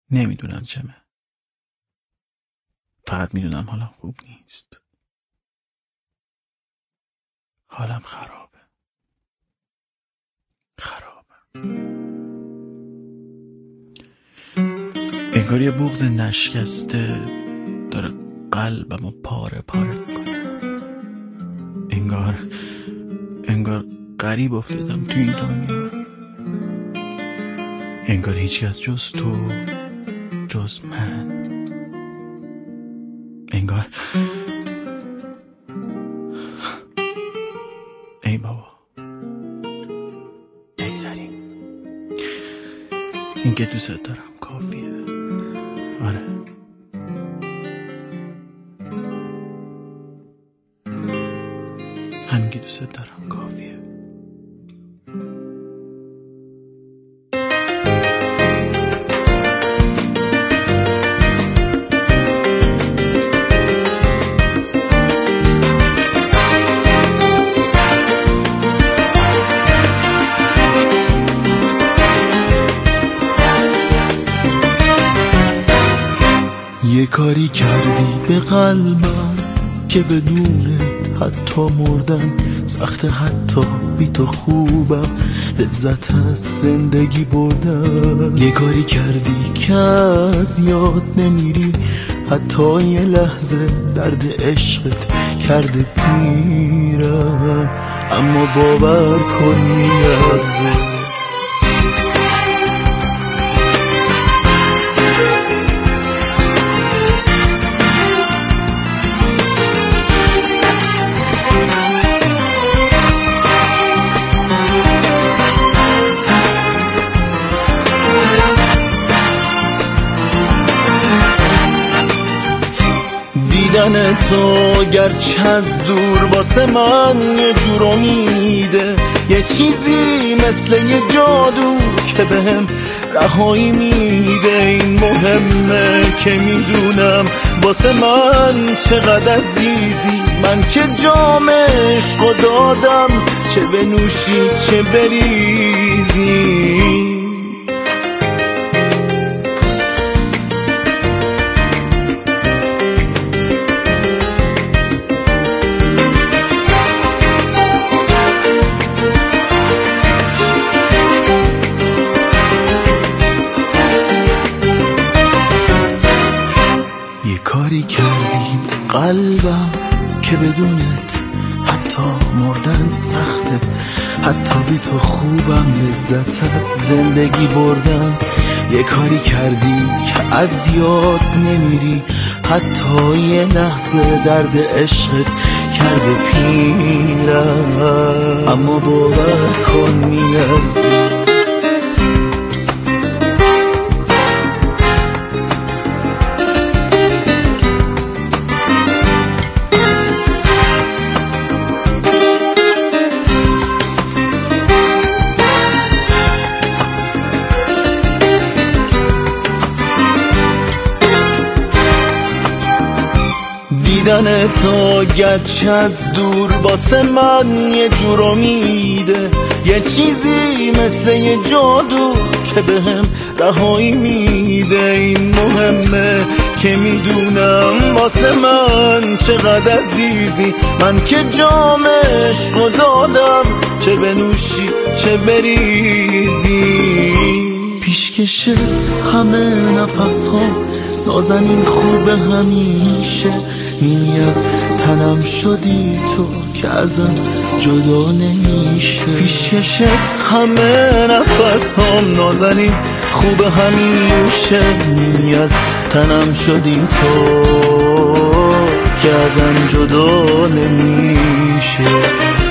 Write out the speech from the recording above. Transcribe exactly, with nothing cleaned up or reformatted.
نمیدونم چمه. فقط میدونم حالم خوب نیست. حالم خرابه. خرابه. انگار یه بغض نشکسته داره قلبمو پاره پاره میکنه. انگار انگار غریب افتادم تو این دنیا. انگار هیچ کس جز تو، جز من. انگار ای بابا بگذاریم. این که دوست دارم کافیه. آره همین که دوست دارم کافیه. یه کاری کردی به قلبم که بدونت حتی مردن سخت، حتی بی تو خوبم لذت از زندگی بردن. یه کاری کردی که از یاد نمیری، حتی یه لحظه درد عشقت کرده پیرم، اما باور کن میارزه. دیدن تو گرچه از دور واسه من یه جور امیده، یه چیزی مثل یه جادو که بهم رهایی میده. این مهمه که میدونم واسه من چقدر عزیزی، من که جام عشقو دادم، چه بنوشی چه بریزی. کاری کردی قلبم که بدونت حتی مردن سخته، حتی بی تو خوبم لذت از زندگی بردن. یه کاری کردی که از یاد نمیری، حتی یه لحظه درد عشقت کرده پیرم، اما باور کن میارزی. دیدن تو گرچه از دور واسه من یه جور امیده، یه چیزی مثل یه جادو که بهم رهایی میده. این مهمه که میدونم واسه من چقدر عزیزی، من که جام عشقو دادم، چه بنوشی چه بریزی. پیشکشت همه نفس ها نازنین خوبه همیشه، نیمی از تنم شدی تو که ازم جدا نمیشه. پیشکشت همه نفس هم نازنین خوبه همیشه، نیمی از تنم شدی تو که ازم جدا نمیشه.